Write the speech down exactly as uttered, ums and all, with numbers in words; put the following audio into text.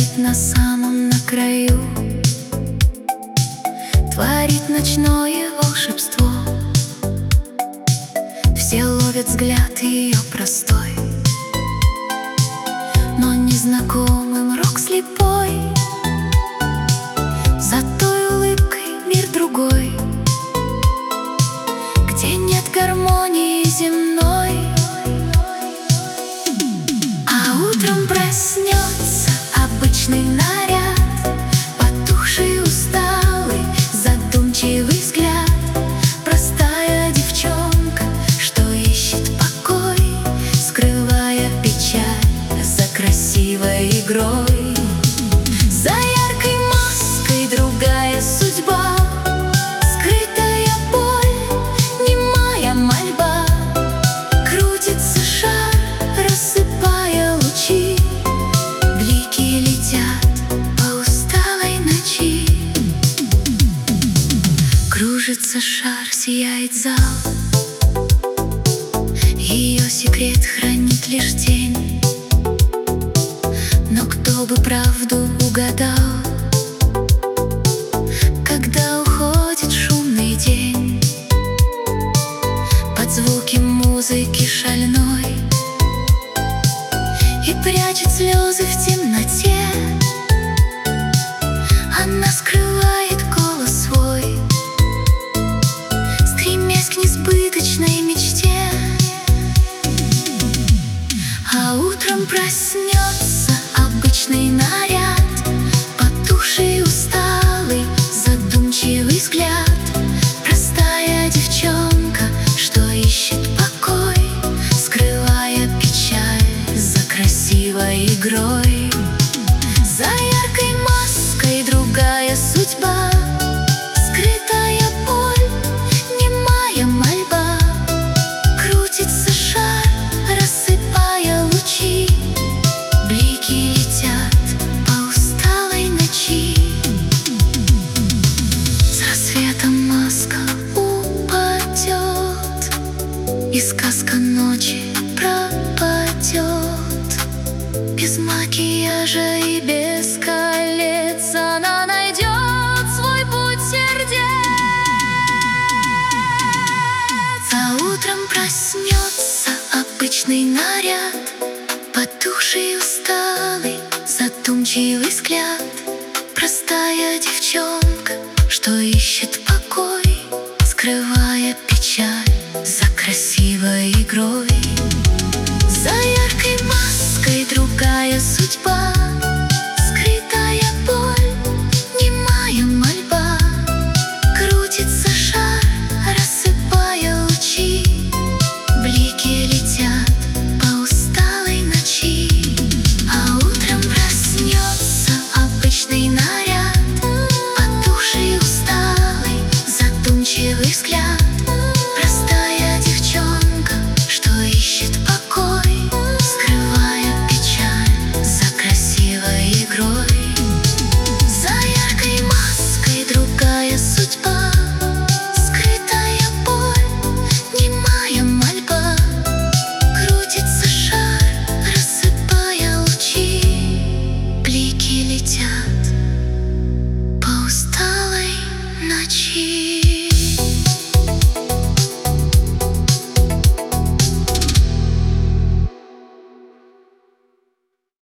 стоит на самом на краю, творит ночное волшебство. Все ловят взгляд ее простой, но незнакомым рок слепой. За той улыбкой мир другой, где нет гармонии земной. А утром проснется обычный наряд, потухший, усталый, задумчивый взгляд. Простая девчонка, что ищет покой, скрывая печаль за красивой игрой. За яркой маской другая судьба, скрытая боль, немая мольба. Крутится шар, рассыпая лучи, блики летят по усталой ночи. Кружится шар, сияет зал, ее секрет хранит лишь тень. Но кто бы правду угадал, когда уходит шумный день под звуки музыки шальной и прячет слезы в темноте. Она скрывает голос свой, стремясь к несбыточной мечте. А утром проснется обычный наряд, потухший, усталый, задумчивый взгляд. Простая девчонка, что ищет покой, скрывая печаль за красивой игрой. За яркой маской другая судьба, скрытая боль, немая мольба. Крутится шар, рассыпая лучи, блики летят по усталой ночи. С рассветом маска упадет, и сказка ночи пропадет. Без макияжа и без колец она найдет свой путь сердец. А утром проснется обычный наряд, потухший, усталый, задумчивый взгляд. Простая девчонка, что ищет покой, скрывая печаль за красивой игрой.